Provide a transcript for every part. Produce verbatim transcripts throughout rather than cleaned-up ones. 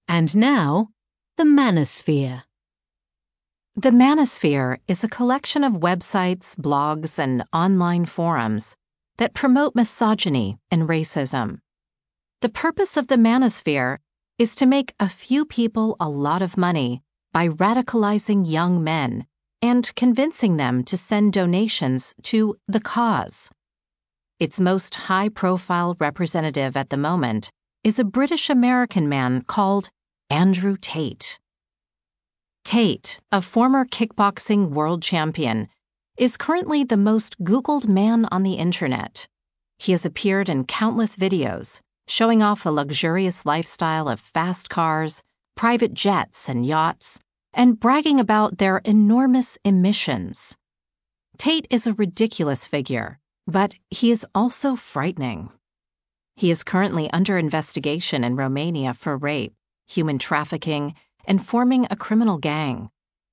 And now, the Manosphere. The Manosphere is a collection of websites, blogs, and online forums that promote misogyny and racism. The purpose of the Manosphere is to make a few people a lot of money by radicalizing young men and convincing them to send donations to the cause. Its most high-profile representative at the moment is a British-American man called Andrew Tate. Tate, a former kickboxing world champion, is currently the most Googled man on the internet. He has appeared in countless videos, showing off a luxurious lifestyle of fast cars, private jets, and yachts, and bragging about their enormous emissions. Tate is a ridiculous figure, but he is also frightening. He is currently under investigation in Romania for rape, human trafficking, and forming a criminal gang.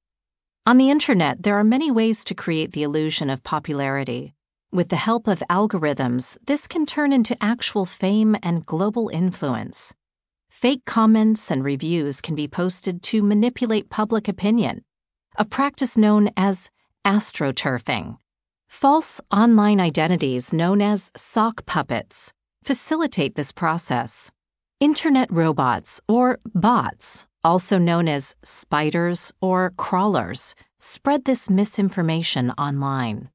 On the internet, there are many ways to create the illusion of popularity. With the help of algorithms, this can turn into actual fame and global influence. Fake comments and reviews can be posted to manipulate public opinion, a practice known as astroturfing. False online identities known as sock puppets facilitate this process. Internet robots, or bots, also known as spiders or crawlers, spread this misinformation online.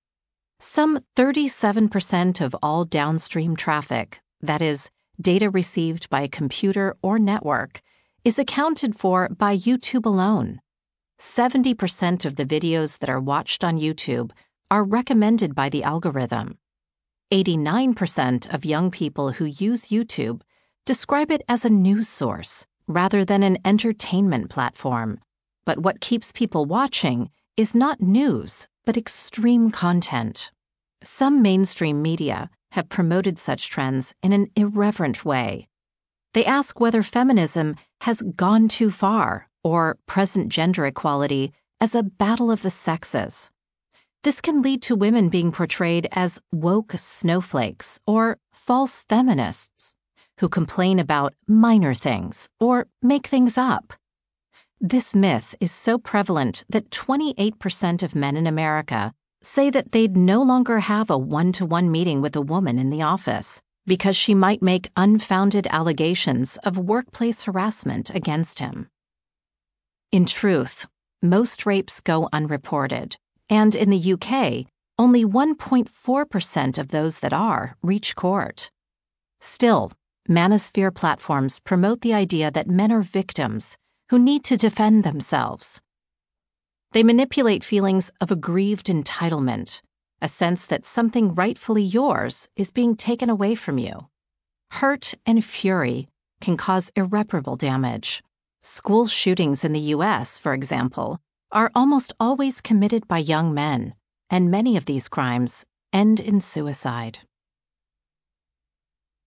Some thirty-seven percent of all downstream traffic, that is, data received by a computer or network, is accounted for by YouTube alone. seventy percent of the videos that are watched on YouTube are recommended by the algorithm. eighty-nine percent of young people who use YouTube describe it as a news source rather than an entertainment platform. But what keeps people watching is not news, but extreme content. Some mainstream media have promoted such trends in an irreverent way. They ask whether feminism has gone too far or present gender equality as a battle of the sexes. This can lead to women being portrayed as woke snowflakes or false feminists who complain about minor things or make things up. This myth is so prevalent that twenty-eight percent of men in America say that they'd no longer have a one-to-one meeting with a woman in the office because she might make unfounded allegations of workplace harassment against him. In truth, most rapes go unreported, and in the U K, only one point four percent of those that are reach court. Still, Manosphere platforms promote the idea that men are victims who need to defend themselves. They manipulate feelings of aggrieved entitlement, a sense that something rightfully yours is being taken away from you. Hurt and fury can cause irreparable damage. School shootings in the U S, for example, are almost always committed by young men, and many of these crimes end in suicide.